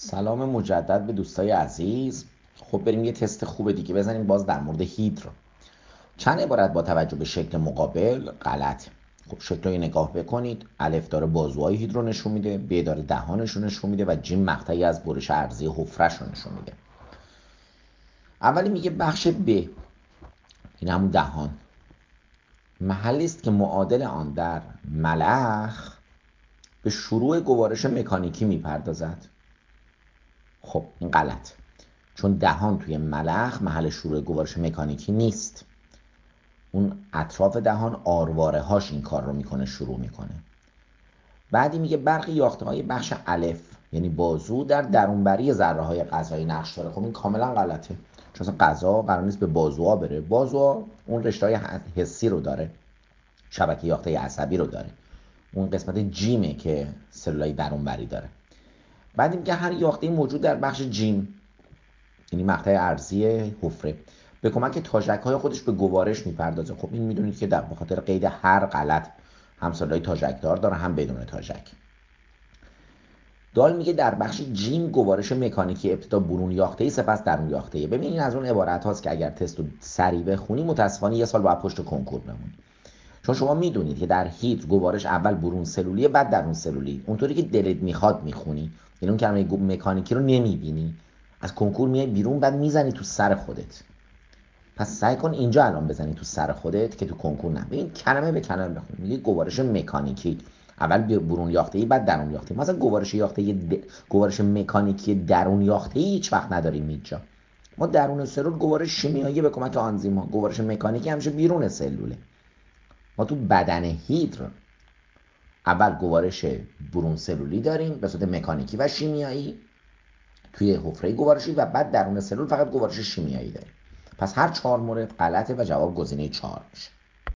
سلام مجدد به دوستای عزیز. خب بریم یه تست خوب دیگه بزنیم باز در مورد هیدرو. چند عبارت با توجه به شکل مقابل غلطه. خب شکل رو نگاه بکنید. الف داره بازوهای هیدرو نشون میده، ب داره دهانش رو نشون میده و جیم مقطعی از برش عرضی حفره‌ش رو نشون میده. اولی میگه بخش ب، این همون دهان، محلی است که معادل آن در ملخ به شروع گوارش مکانیکی میپردازد. خب این غلط، چون دهان توی ملخ محل شروع گوارش مکانیکی نیست. اون اطراف دهان آرواره هاش این کار رو میکنه، شروع میکنه. بعدی میگه برخی یاخته های بخش الف یعنی بازو در درونبری ذره های غذایی نقش داره. خب این کاملا غلطه، چون اصلا غذا قرار نیست به بازوها بره. بازوها اون رشته های حسی رو داره، شبکه یاخته عصبی رو داره. اون قسمت جیمه که سلولای درونبری داره. بعد میگه هر یاخته موجود در بخش جیم یعنی مقطع ارضی حفره به کمک تاژک‌های خودش به گوارش میپردازه. خب این میدونید که به خاطر قید هر غلط هم سلولای تاژکدار داره هم بدون تاژک. دال میگه در بخش جیم گوارش مکانیکی ابتدا برون یافته‌ای سپس درون یافته‌ای. ببینید از اون عبارت هاست که اگر تست رو سریع بخونی متاسفانه یه سال باید پشت کنکور بمونی، چون شما میدونید که در هیدر گوارش اول برون سلولیه بعد درون سلولی. اونطوری که دلت میخواد میخونی، یعنی اون کلمه مکانیکی رو نمیبینی، از کنکور میای بیرون بعد میزنی تو سر خودت. پس سعی کن اینجا الان بزنی تو سر خودت که تو کنکور نه. ببین کلمه به کلمه بخون. میگه گوارش مکانیکی اول برون یافته‌ای بعد درون یافته‌ای. مثلا گوارش مکانیکی درون یافته‌ای هیچ وقت نداریم اینجا. ما درون سلول گوارش شیمیایی به کمک آنزیم‌ها، گوارش مکانیکی همیشه بیرون سلوله. ما تو بدن هیدر اول گوارش برون سلولی داریم به صورت مکانیکی و شیمیایی توی حفره گوارشی و بعد درون سلول فقط گوارش شیمیایی داریم. پس هر 4 مورد غلطه و جواب گزینه 4 میشه.